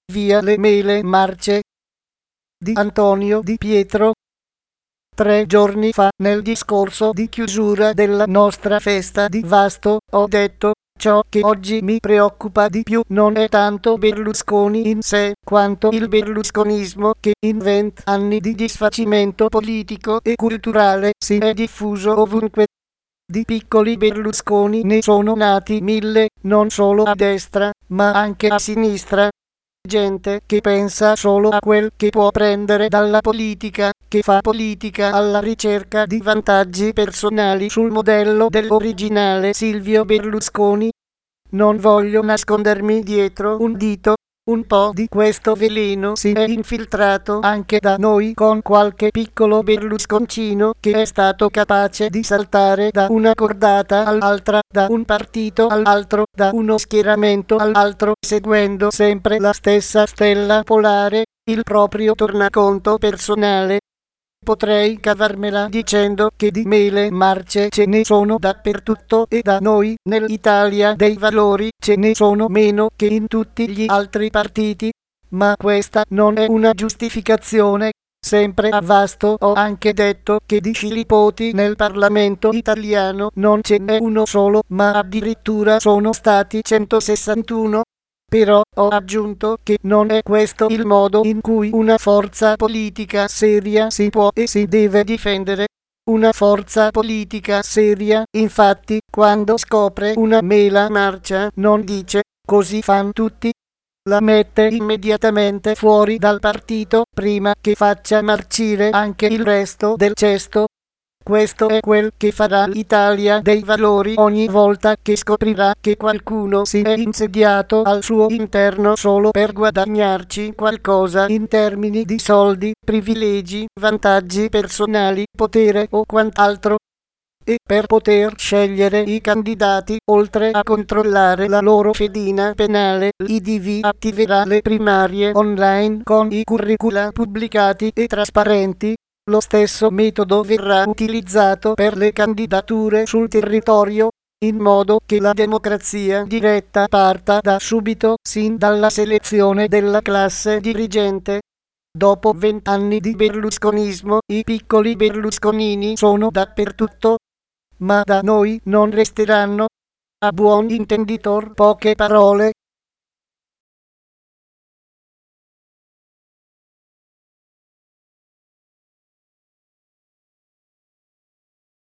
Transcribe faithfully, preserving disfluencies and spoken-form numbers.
Via le Mele Marce di Antonio Di Pietro. Tre giorni fa, nel discorso di chiusura della nostra festa di Vasto, ho detto: ciò che oggi mi preoccupa di più non è tanto Berlusconi in sé, quanto il berlusconismo che in vent'anni di disfacimento politico e culturale si è diffuso ovunque. Di piccoli Berlusconi ne sono nati mille, non solo a destra, ma anche a sinistra. Gente che pensa solo a quel che può prendere dalla politica, che fa politica alla ricerca di vantaggi personali sul modello dell'originale Silvio Berlusconi. Non voglio nascondermi dietro un dito. Un po' di questo veleno si è infiltrato anche da noi, con qualche piccolo berlusconcino che è stato capace di saltare da una cordata all'altra, da un partito all'altro, da uno schieramento all'altro, seguendo sempre la stessa stella polare, il proprio tornaconto personale. Potrei cavarmela dicendo che di mele marce ce ne sono dappertutto e da noi, nell'Italia dei Valori, ce ne sono meno che in tutti gli altri partiti, ma questa non è una giustificazione. Sempre a Vasto ho anche detto che di filipoti nel Parlamento italiano non ce n'è uno solo, ma addirittura sono stati centosessantuno. Però ho aggiunto che non è questo il modo in cui una forza politica seria si può e si deve difendere. Una forza politica seria, infatti, quando scopre una mela marcia, non dice "così fan tutti", la mette immediatamente fuori dal partito prima che faccia marcire anche il resto del cesto. Questo è quel che farà l'Italia dei Valori ogni volta che scoprirà che qualcuno si è insediato al suo interno solo per guadagnarci qualcosa in termini di soldi, privilegi, vantaggi personali, potere o quant'altro. E per poter scegliere i candidati, oltre a controllare la loro fedina penale, l'I D V attiverà le primarie online con i curricula pubblicati e trasparenti. Lo stesso metodo verrà utilizzato per le candidature sul territorio, in modo che la democrazia diretta parta da subito, sin dalla selezione della classe dirigente. Dopo vent'anni di berlusconismo, i piccoli berlusconini sono dappertutto, ma da noi non resteranno. A buon intenditor, poche parole.